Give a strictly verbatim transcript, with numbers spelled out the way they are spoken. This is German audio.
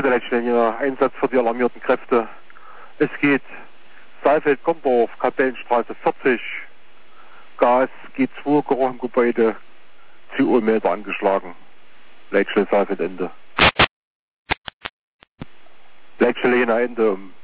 Dritte Leitstelle, Einsatz für die alarmierten Kräfte. Es geht Saalfeld-Gombdorf, Kapellenstraße vierzig, Gas G zwei, Geruch im Gebäude, C O-Meter angeschlagen. Leitstelle Saalfeld Ende. Leitstelle Jena Ende um